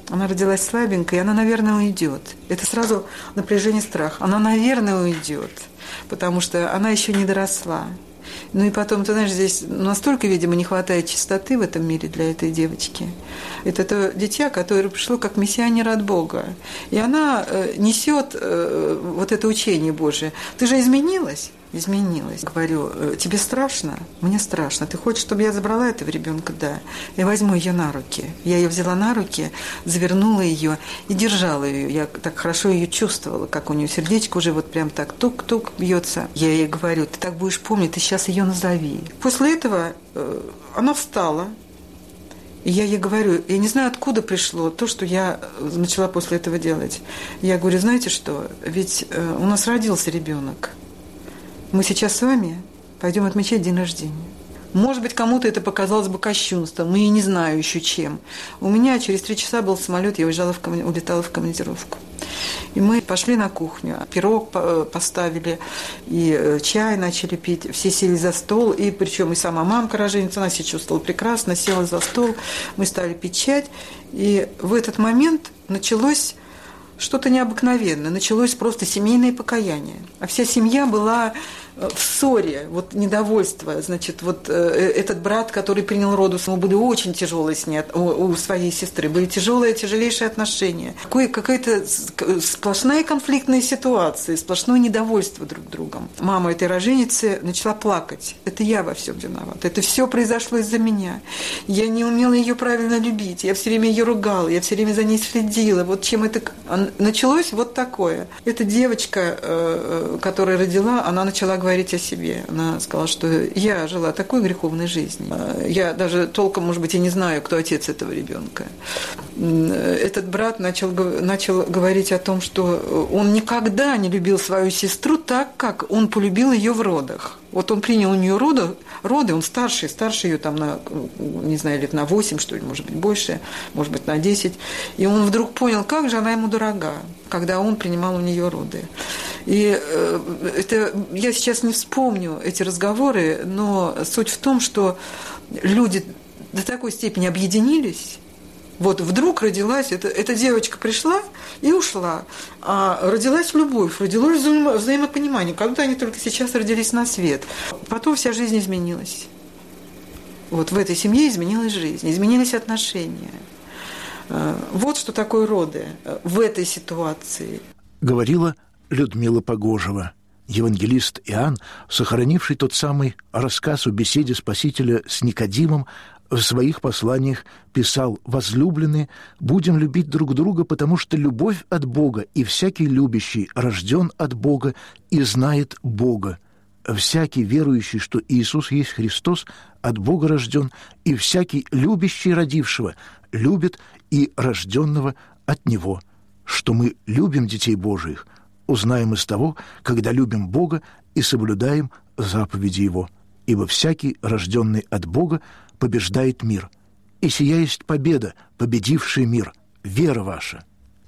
И она, наверное, уйдет. Это сразу напряжение, страх. Она, наверное, уйдет, потому что она еще не доросла. И потом, ты знаешь, здесь настолько, видимо, не хватает чистоты в этом мире для этой девочки. Это то дитя, которое пришло как миссионер от Бога. И она несет вот это учение Божие. Ты же изменилась? Говорю, тебе страшно? Мне страшно. Ты хочешь, чтобы я забрала этого ребенка? Да. Я возьму ее на руки. Я ее взяла на руки, завернула ее и держала ее. Я так хорошо ее чувствовала, как у нее сердечко уже вот прям так тук-тук бьется. Я ей говорю, ты так будешь помнить, ты сейчас ее назови. После этого она встала. И я ей говорю, я не знаю, откуда пришло то, что я начала после этого делать. Я говорю, знаете что, ведь у нас родился ребенок. Мы сейчас с вами пойдем отмечать день рождения. Может быть, кому-то это показалось бы кощунством, и не знаю еще чем. У меня через 3 часа был самолет, я улетала в командировку. И мы пошли на кухню, пирог поставили, и чай начали пить. Все сели за стол, и причем и сама мамка роженица, она себя чувствовала прекрасно, села за стол, мы стали пить чай. И в этот момент началось что-то необыкновенное. Началось просто семейное покаяние. А вся семья была в ссоре, вот недовольство. Значит, вот этот брат, который принял роды, у него были очень тяжелые с ней, у своей сестры, были тяжелейшие отношения. Какая-то сплошная конфликтная ситуация, сплошное недовольство друг другом. Мама этой роженицы начала плакать. Это я во всем виновата. Это все произошло из-за меня. Я не умела ее правильно любить. Я все время ее ругала, я все время за ней следила. Вот чем это началось вот такое. Эта девочка, которая родила, она начала говорить о себе. Она сказала, что я жила такой греховной жизнью. Я даже толком, может быть, и не знаю, кто отец этого ребенка. Этот брат начал говорить о том, что он никогда не любил свою сестру так, как он полюбил ее в родах. Вот он принял у нее роды, он старше ее там на, не знаю, лет на 8, что ли, может быть, больше, может быть, на 10. И он вдруг понял, как же она ему дорога, когда он принимал у нее роды. И я сейчас не вспомню эти разговоры, но суть в том, что люди до такой степени объединились. Вот вдруг родилась, эта девочка пришла и ушла, а родилась любовь, родилось взаимопонимание, как будто они только сейчас родились на свет. Потом вся жизнь изменилась. Вот в этой семье изменилась жизнь, изменились отношения. Вот что такое роды в этой ситуации. Говорила Людмила Погожева, евангелист Иоанн, сохранивший тот самый рассказ о беседе Спасителя с Никодимом, в своих посланиях писал: «Возлюбленные, будем любить друг друга, потому что любовь от Бога, и всякий любящий рожден от Бога и знает Бога. Всякий верующий, что Иисус есть Христос, от Бога рожден, и всякий любящий родившего любит и рожденного от Него. Что мы любим детей Божиих, узнаем из того, когда любим Бога и соблюдаем заповеди Его. Ибо всякий, рожденный от Бога, побеждает мир. И сия есть победа, победившая мир, вера ваша».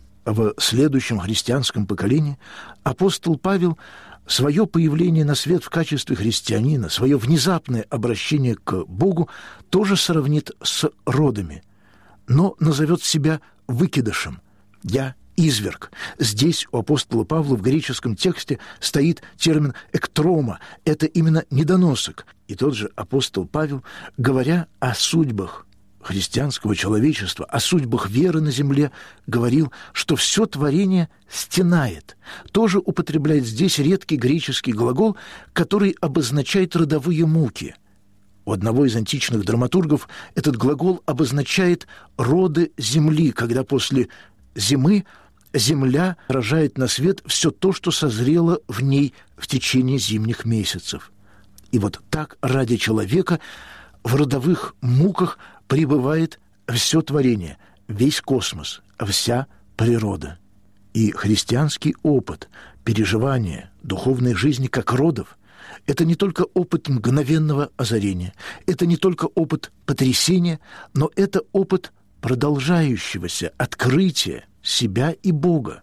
В следующем христианском поколении апостол Павел свое появление на свет в качестве христианина, свое внезапное обращение к Богу тоже сравнит с родами, но назовет себя выкидышем. «Я изверг». Здесь у апостола Павла в греческом тексте стоит термин «эктрома». Это именно недоносок. И тот же апостол Павел, говоря о судьбах христианского человечества, о судьбах веры на земле, говорил, что все творение стенает. Тоже употребляет здесь редкий греческий глагол, который обозначает родовые муки. У одного из античных драматургов этот глагол обозначает роды земли, когда после зимы земля рожает на свет все то, что созрело в ней в течение зимних месяцев. И вот так ради человека в родовых муках пребывает все творение, весь космос, вся природа. И христианский опыт переживания духовной жизни как родов – это не только опыт мгновенного озарения, это не только опыт потрясения, но это опыт продолжающегося открытия себя и Бога.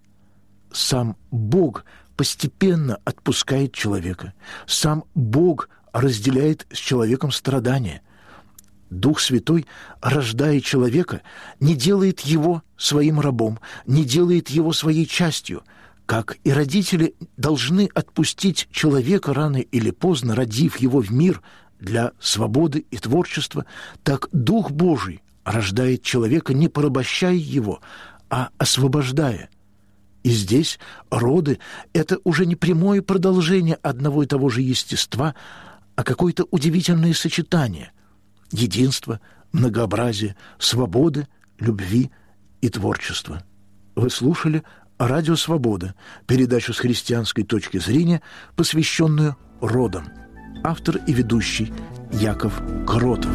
Сам Бог постепенно отпускает человека. Сам Бог разделяет с человеком страдания. Дух Святой, рождая человека, не делает его своим рабом, не делает его своей частью. Как и родители должны отпустить человека рано или поздно, родив его в мир для свободы и творчества, так Дух Божий рождает человека, не порабощая его, а освобождая. И здесь роды – это уже не прямое продолжение одного и того же естества, а какое-то удивительное сочетание единства, многообразия, свободы, любви и творчества. Вы слушали «Радио Свобода», передачу с христианской точки зрения, посвященную родам. Автор и ведущий Яков Кротов.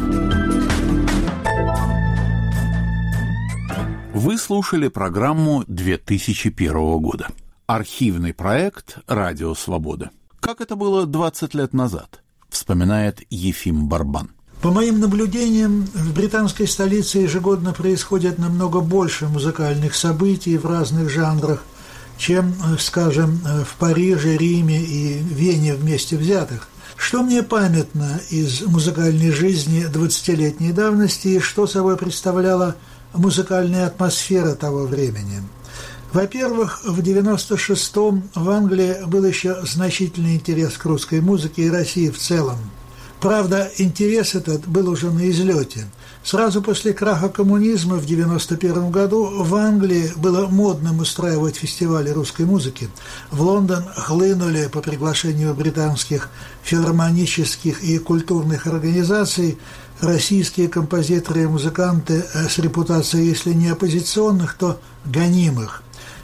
Вы слушали программу 2001 года. Архивный проект «Радио Свобода». Как это было 20 лет назад, вспоминает Ефим Барбан. По моим наблюдениям, в британской столице ежегодно происходит намного больше музыкальных событий в разных жанрах, чем, скажем, в Париже, Риме и Вене вместе взятых. Что мне памятно из музыкальной жизни 20-летней давности и что собой представляла музыкальная атмосфера того времени? Во-первых, в 96-м в Англии был еще значительный интерес к русской музыке и России в целом. Правда, интерес этот был уже на излете. Сразу после краха коммунизма в 1991 году в Англии было модным устраивать фестивали русской музыки. В Лондон хлынули по приглашению британских филармонических и культурных организаций российские композиторы и музыканты с репутацией, если не оппозиционных, то гонимых.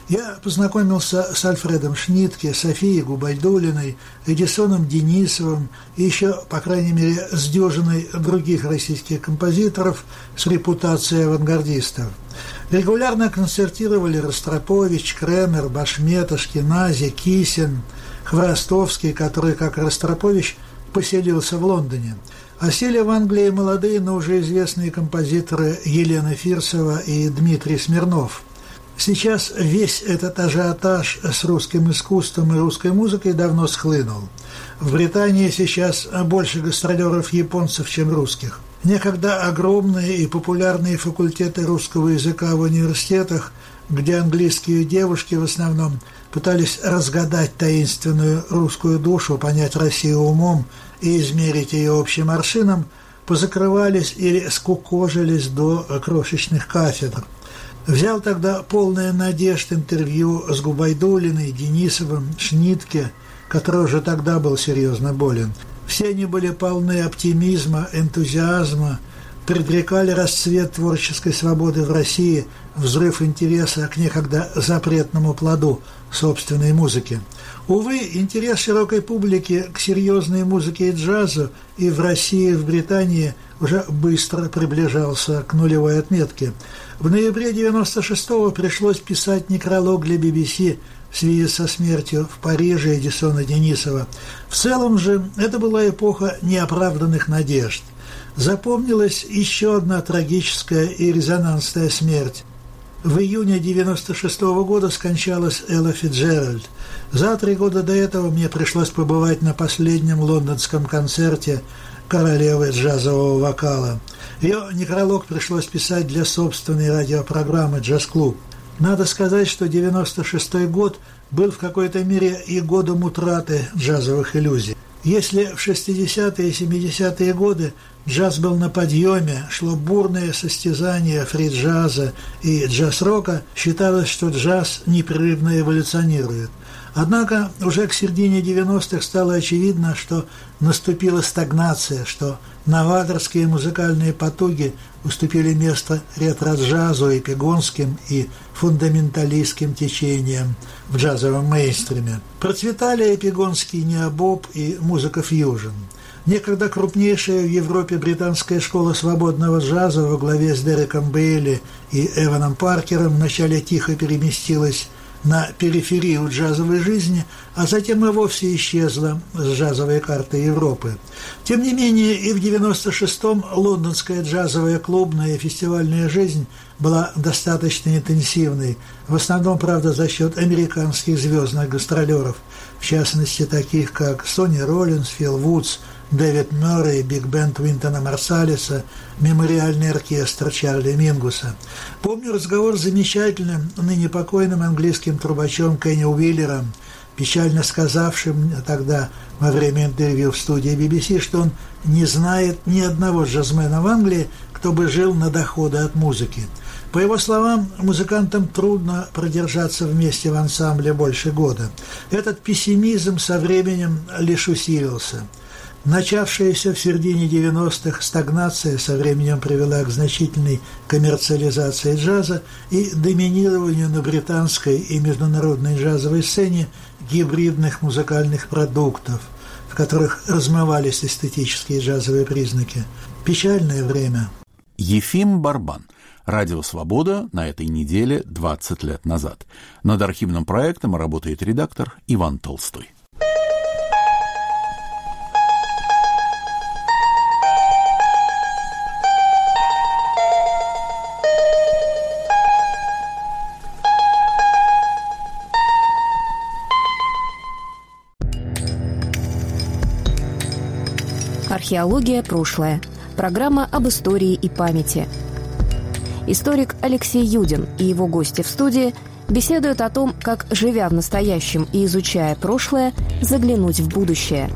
Я познакомился с Альфредом Шнитке, Софией Губайдуллиной, Эдисоном Денисовым и еще, по крайней мере, с дюжиной других российских композиторов с репутацией авангардистов. Регулярно концертировали Ростропович, Кремер, Башмет, Ашкенази, Кисин, Хворостовский, который, как Ростропович, поселился в Лондоне. А сели в Англии молодые, но уже известные композиторы Елена Фирсова и Дмитрий Смирнов. Сейчас весь этот ажиотаж с русским искусством и русской музыкой давно схлынул. В Британии сейчас больше гастролеров японцев, чем русских. Некогда огромные и популярные факультеты русского языка в университетах, где английские девушки в основном пытались разгадать таинственную русскую душу, понять Россию умом и измерить ее общим аршином, позакрывались или скукожились до крошечных кафедр. Взял тогда полное надежд интервью с Губайдуллиной, Денисовым, Шнитке, который уже тогда был серьезно болен. Все они были полны оптимизма, энтузиазма, предрекали расцвет творческой свободы в России, взрыв интереса к некогда запретному плоду собственной музыки. Увы, интерес широкой публики к серьезной музыке и джазу и в России, и в Британии уже быстро приближался к нулевой отметке. В ноябре 96-го пришлось писать некролог для BBC в связи со смертью в Париже Эдисона Денисова. В целом же это была эпоха неоправданных надежд. Запомнилась еще одна трагическая и резонансная смерть. В июне 96-го года скончалась Элла Фицджеральд. За 3 года до этого мне пришлось побывать на последнем лондонском концерте королевы джазового вокала. Ее некролог пришлось писать для собственной радиопрограммы «Джаз-клуб». Надо сказать, что 96-й год был в какой-то мере и годом утраты джазовых иллюзий. Если в 60-е и 70-е годы джаз был на подъеме, шло бурное состязание фри-джаза и джаз-рока, считалось, что джаз непрерывно эволюционирует. Однако уже к середине 90-х стало очевидно, что наступила стагнация, что новаторские музыкальные потуги уступили место ретро-джазу, эпигонским и фундаменталистским течениям в джазовом мейнстриме. Процветали эпигонский необоб и музыка фьюжн. Некогда крупнейшая в Европе британская школа свободного джаза во главе с Дереком Бейли и Эваном Паркером вначале тихо переместилась на периферию джазовой жизни, а затем и вовсе исчезла с джазовой карты Европы. Тем не менее, и в 96-м лондонская джазовая клубная и фестивальная жизнь была достаточно интенсивной, в основном, правда, за счет американских звездных гастролеров, в частности, таких как Сонни Роллинс, Фил Вудс, Дэвид Мёррей, биг-бенд Уинтона Марсалиса, мемориальный оркестр Чарли Мингуса. Помню разговор с замечательным, ныне покойным английским трубачом Кенни Уиллером, печально сказавшим тогда во время интервью в студии BBC, что он не знает ни одного джазмена в Англии, кто бы жил на доходы от музыки. По его словам, музыкантам трудно продержаться вместе в ансамбле больше года. Этот пессимизм со временем лишь усилился. Начавшаяся в середине 90-х стагнация со временем привела к значительной коммерциализации джаза и доминированию на британской и международной джазовой сцене гибридных музыкальных продуктов, в которых размывались эстетические джазовые признаки. Печальное время. Ефим Барбан. Радио «Свобода» на этой неделе 20 лет назад. Над архивным проектом работает редактор Иван Толстой. Археология. Прошлое. Программа об истории и памяти. Историк Алексей Юдин и его гости в студии беседуют о том, как, живя в настоящем и изучая прошлое, заглянуть в будущее.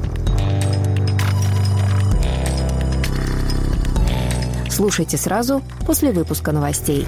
Слушайте сразу после выпуска новостей.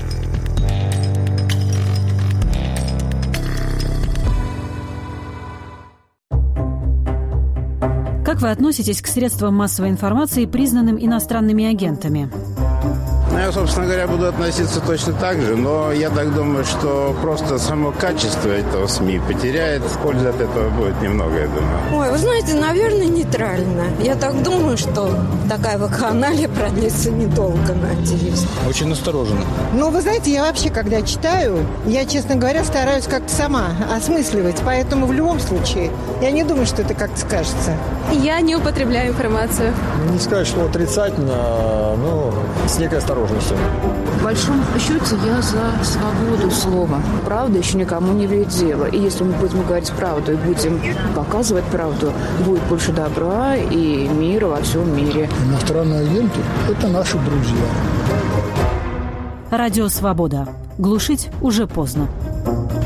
Как вы относитесь к средствам массовой информации, признанным иностранными агентами? Я, собственно говоря, буду относиться точно так же, но я так думаю, что просто само качество этого СМИ потеряет, пользы от этого будет немного, я думаю. Ой, вы знаете, наверное, нейтрально. Я так думаю, что такая вакханалия продлится недолго, надеюсь. Очень настороженно. Ну, вы знаете, я вообще, когда читаю, я, честно говоря, стараюсь как-то сама осмысливать, поэтому в любом случае я не думаю, что это как-то скажется. Я не употребляю информацию. Не сказать, что отрицательно, но с некой осторожностью. В большом счете я за свободу слова. Правда еще никому не вредила. И если мы будем говорить правду и будем показывать правду, будет больше добра и мира во всем мире. Иностранные агенты – это наши друзья. Радио «Свобода». Глушить уже поздно.